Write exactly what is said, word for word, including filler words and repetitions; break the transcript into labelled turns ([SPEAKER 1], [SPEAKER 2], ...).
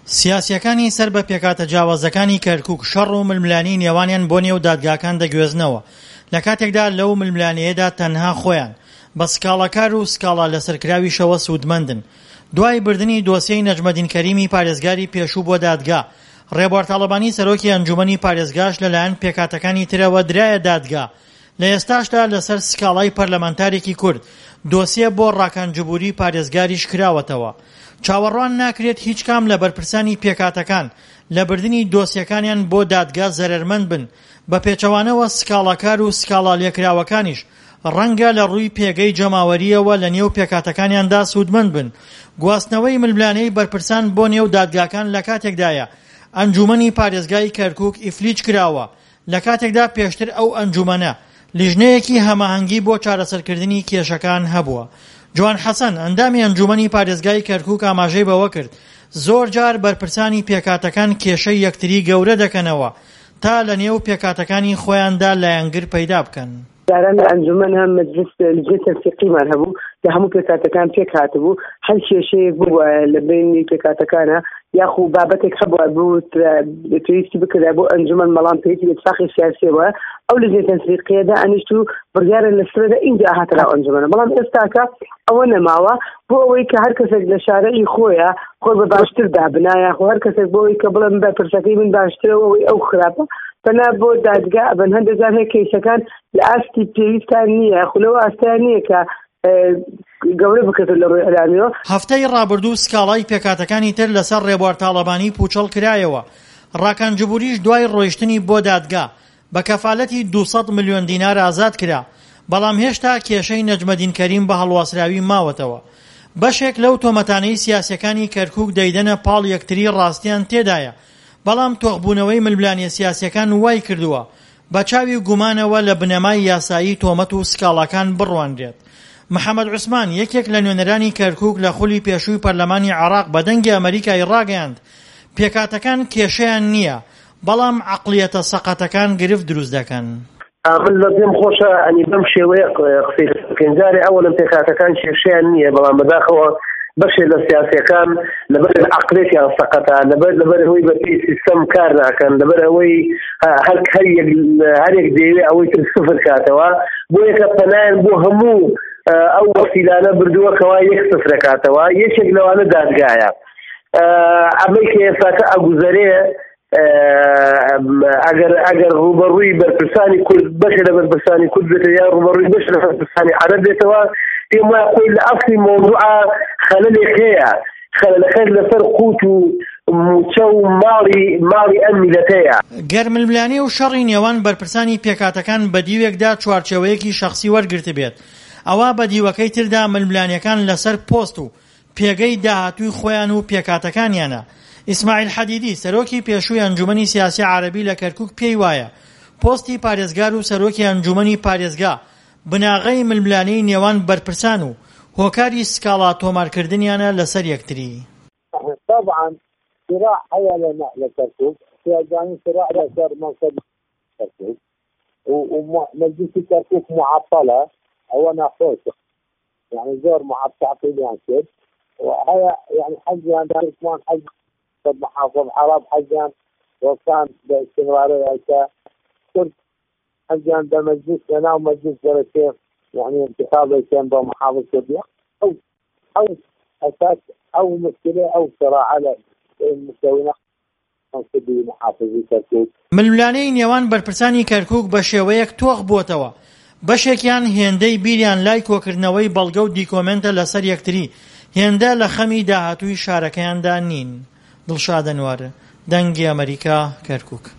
[SPEAKER 1] سیاسیەکانی سەر بە پێکاتە جیاوازەکانی کەرکووک شەڕ و ململانی نێوانیان بۆ نێو دادگاکان دەگوێزنەوە لە کاتێکدا لەو ململانەیەدا تەنها خۆیان بە سکاڵەکار و سکاڵا لەسەرکراویشەوە سوودمەندن. دوای بردننی دۆسیەی نەجمەدین کەریمی پارێزگاری پێشوو بۆ دادگا، ڕێبوار تاڵەبانی سەرۆکی ئەنجومەنی پارێزگاش لەلایەن پێکاتەکانی ترەوە درایە دادگا. لە ئێستاشدا لەسەر سکاڵای پەرلەمانتارێکی کورد دۆسیە بۆ ڕاکانجبووری پارێزگاریش کراوەتەوە. چاوەڕوان ناکرێت هیچ کام لە بەرپرسانی پێکاتەکان لە بردننی دۆسیەکانیان بۆ دادگا زەرەرمەند بن، بە پێچەوانەوە سکاڵاکار و سکاڵا لێکراوەکانیش ڕەنگە لە ڕووی پێگەی جەماوەریەوە لە نێو پێکاتەکانیاندا سوودمەند بن. گواستنەوەی ململانەی بەرپرسان بۆ نێو دادگاکان لە کاتێکدایە ئەنجومەنی پارێزگای کەرکووک ئیفلیج کراوە، لە کاتێکدا پێشتر ئەو ئەنجومەنە لیژنەیەکی هەماهەنگی بۆ چارەسەرکردنی کێشەکان هەبووە. جوان حەسەن ئەندامی ئەنجومەنی پارێزگای کەرکووک ئاماژەی بەوە کرد زۆر جار بەرپرسانی پێکاتەکان کێشەی یەکتری گەورە دەکەنەوە تا لە نێو پێکاتەکانی خۆیاندا لایەنگر پەیدا بکەن.
[SPEAKER 2] داران ئەنجومەن هەم مەجلس لجنە تەنسیقیمان هەبوو لە هەموو پێکاتەکان پێک هاتبوو، هەر کێشەیەک بووە لە بینی پێکاتەکانە یاخو بابەتێک هەبووە بوو پێویستی بکرا بۆ ئەنجومەن مەڵام پێویستی اتفاقی سیاسیەوە ئەو لجنە تەنسیقیەدا ئەنیشت و بڕیارە لەسەردا ئینجا هاترا ئەنجومەنە، بەڵام ئێستاکە ئەوە نەماوە بۆ ئەوەی کە هەر کەسێک لە شارەی خۆیە خۆی بە باشتر دابنا، یاخو هەر کەسێک بۆ ئەوەی کە بڵێن بەرپرسەکەی من باشترەوە ئەوەی ئەو خراپە بەنا بۆ دادگا بن هەندێکجار هەیە کەیسەکان لە ئاستی پێویستان نییە، خولەوە ئاستیان نییە کە گەورە بکرێت لە ڕووی ئەلانیەوە.
[SPEAKER 1] هەفتەی ڕابردوو سکاڵای پێکاتەکانی تر لەسەر ڕێبوار تاڵەبانی پوچەڵ کرایەوە. ڕاکانجبووریش دوای ڕۆیشتنی بۆ دادگا بە کەفالەتی دووسەد ملیۆن دینار ئازاد کرا، بەڵام هێشتا کێشەی نەجمەدین کەریم بە هەڵواسراوی ماوەتەوە. بەشێک لەو تۆمەتانەی سیاسیەکانی کەرکووک دەیدەنە پاڵ یەکتری ڕاستیان تێدایە، بەڵام تۆخبوونەوەی ململانیە سیاسیەکان وای کردووە بە چاوی گومانەوە لە بنەمای یاسایی تۆمەت و سکاڵاکان بڕوانرێت. محەممەد عوسمان یەکێک لە نوێنەرانی کەرکووک لە خولی پێشووی پەرلەمانی عێراق بە دەنگی ئەمریکای ڕاگەیاند پێکاتەکان کێشەیان نییە، بەڵام عەقڵیەتە سەقەتەکان گرفت دروست دەکەن.
[SPEAKER 3] من لە پێم خۆشە ئەنی بەم شێوەیە قسەی پێنجارێ ئەوەڵم پێکاتەکان کێشەیان نییە، بەڵام بەداخەوە بەشێ لە سیاسیەکان لەبەر عەقڵێکیان سەقەتە، لەبەر لەبەر ئەوەی بەپێی سیستەم کار ناکەن، لەبەر ئەوەی هەرێک دەیەوێت ئەوەی تر سفر کاتەوە، بۆ یەکە پەنایان بۆ هەموو ئەو وەسیلانە بردووەکەوە یەک سفر کاتەوە. یەکێک لەوانە دادگایە ئەمەی کە ئێستاکە ئەگوزەرێ ئەگەر ئەگەر ڕوبەڕووی بەرپرسانی کورد بەشێ لە بەرپرسانی کورد بێتەوە یا ڕوبەڕووی بەش لە بەرپرسانی عەرەب بێتەوە، پێم وایە خۆی لە ئەسڵی مۆضوعە خەلەلێک هەیە، خەلەلەکەش لەسەر قووت و موچە و ماڵی ماڵی ئەم میلەتەیە.
[SPEAKER 1] گەر ململانی و شەڕی نێوان بەرپرسانی پێکاتەکان بە دیوێکدا چوارچێوەیەکی شەخسی وەرگرت بێت، ئەوە بە دیوەکەی تردا ململانیەکان لەسەر پۆست و پێگەی داهاتووی خۆیان و پێکاتەکانیانە. ئیسماعیل حەدیدی سەرۆکی پێشووی ئەنجومەنی سیاسی عەرەبی لە کەرکووک پێی وایە پۆستی پارێزگار و سەرۆکی ئەنجومەنی پارێزگا بناغەی ململانەی نێوان بەرپرسان و هۆکاری سکاڵا تۆمارکردنیانە لەسەر یەکتری.
[SPEAKER 4] طبعا صراع هيا لنا لكركوك يعني صراع لسر منصب كركوك ومجلس كركوك معطلة أو أنا خوش يعني زور معطل يعني كده، وهي يعني حجيان دار عثمان حج محافظ حراب حجيان وكان باستمرارية كرد حجيان ده مجلس هنا ومجلس درسين يعني انتخابه كان بمحافظ كردية أو أو أساس أو مشكلة أو صراع على المستوى منصبي محافظي كركوك.
[SPEAKER 1] ململانەی نێوان بەرپرسانی کەرکووک بە شێوەیەک تۆخ بووەتەوە، بەشێکیان هێندەی بیریان لای کۆکردنەوەی بەڵگە و دیکۆمنتە لەسەر یەکتری، هێندە لە خەمی داهاتووی شارەکەیاندا نین. دڵشاد ئەنوار، دەنگی ئەمریکا، کەرکووک.